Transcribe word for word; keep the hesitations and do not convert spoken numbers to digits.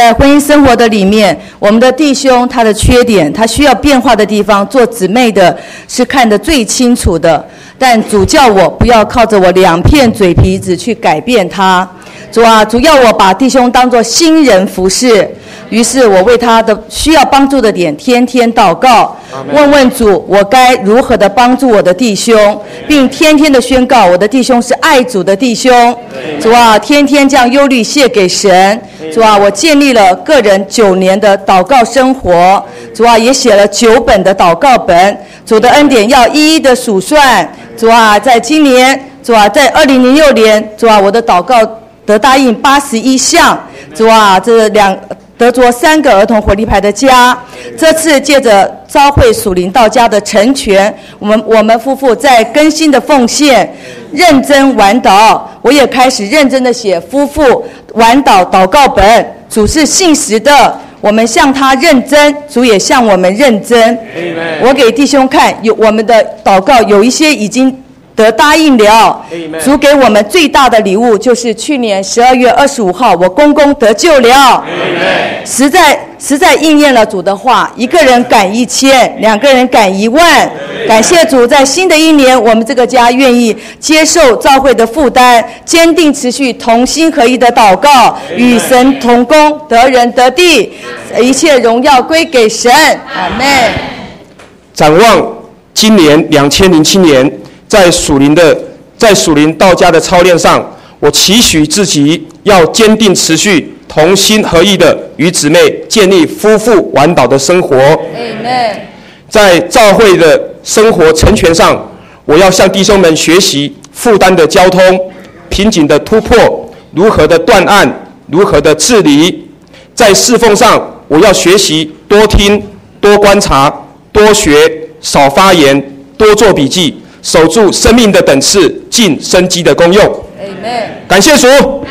在婚姻生活的里面，我们的弟兄他的缺点，他需要变化的地方，做姊妹的是看得最清楚的。但主叫我不要靠着我两片嘴皮子去改变他。主啊，主要我把弟兄当作新人服侍。于是我为他的需要帮助的点天天祷告，问问主我该如何的帮助我的弟兄，并天天的宣告我的弟兄是爱主的弟兄。主啊，天天将忧虑卸给神。主啊，我建立了个人九年的祷告生活。主啊，也写了九本的祷告本。主的恩典要一一的数算。主啊，在今年，主啊，在二零零六年，主啊，我的祷告得答应八十一项。主啊，这两得着三个儿童活力牌的家。这次借着召会属灵道家的成全，我们我们夫妇在更新的奉献，认真晚祷。我也开始认真的写夫妇晚祷祷告本。主是信实的，我们向他认真，主也向我们认真。我给弟兄看，有我们的祷告有一些已经得答应了。主给我们最大的礼物就是去年十二月二十五号，我公公得救了。实在实在应验了主的话，一个人赶一千，两个人赶一万。感谢主，在新的一年，我们这个家愿意接受召会的负担，坚定持续同心合一的祷告，与神同工，得人得地，一切荣耀归给神。阿们。 展望今年两千零七年，在属灵的在属灵道家的操练上，我期许自己要坚定持续同心合意的与姊妹建立夫妇晚祷的生活。 Amen。 在召会的生活成全上，我要向弟兄们学习负担的交通、瓶颈的突破、如何的断案、如何的治理。在侍奉上，我要学习多听、多观察、多学、少发言、多做笔记，守住生命的等次，尽生机的功用。Amen。感谢主。